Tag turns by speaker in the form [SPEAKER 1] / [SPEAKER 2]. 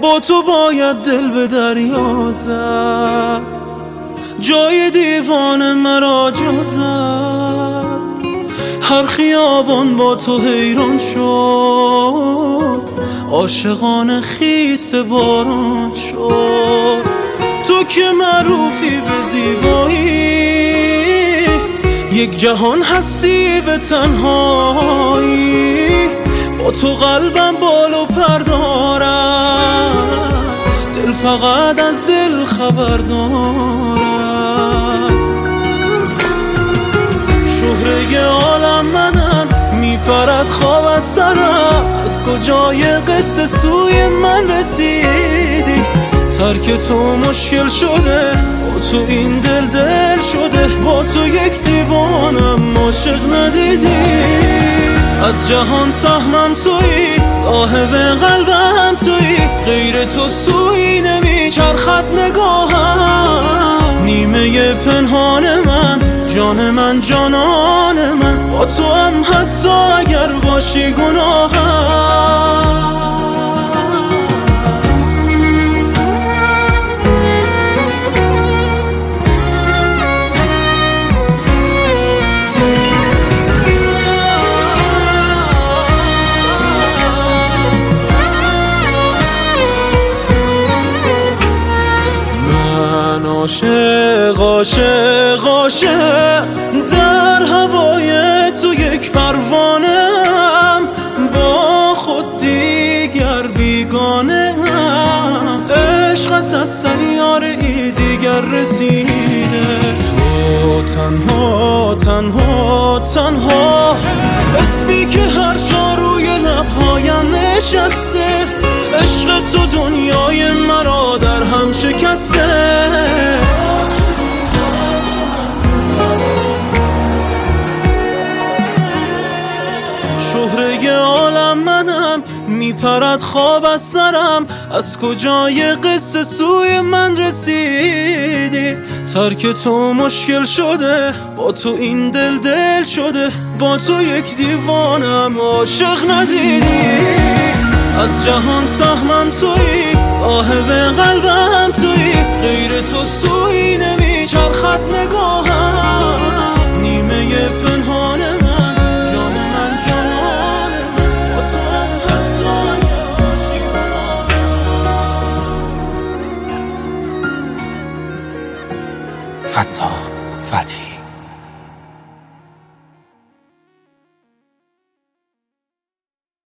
[SPEAKER 1] با تو باید دل به دریا زد، جای دیوان مرا جا زد. هر خیابان با تو حیران شد، عاشقان خیس باران شد. تو که معروفی به زیبایی، یک جهان هستی به تنهایی. با تو قلبم بال و پر دارد، دل فقط از دل خبر دارد. شهره عالم منم، میپرد خواب از سرم. از کجای قصه سوی من رسیدی؟ ترک تو مشکل شده، با تو این دل شده. با تو یک دیوانم، عاشق ندیدی. از جهان سهمم تویی، صاحب قلبم تویی. غیر تو سوی نمیچرخد نگاهم. نیمه پنهان من، جان من، جانان من. با تو هم حتی اگر باشی گناهم. عاشق عاشق عاشق، در هوای تو یک پروانه‌ام. با خود دیگر بیگانه‌ام. عشقت از سیاره‌ای دیگر رسیده. تو تنها تنها تنها، اسمی که هر جا روی لبهایم نشسته. عشق تو دنیای مرا در هم شکسته. شهره عالم منم، میپرد خواب از سرم. از کجای قصه سوی من رسیدی؟ ترک تو مشکل شده، با تو این دل شده. با تو یک دیوانم، عاشق ندیدی. از جهان سهمم تویی، صاحب قلبم تویی. غیر تو سوی نمیچرخد نگاهم. نیمه پنهان من، جان من، جانان من. با تو هم حتی اگر باشی گناهم.
[SPEAKER 2] فتاح فتحی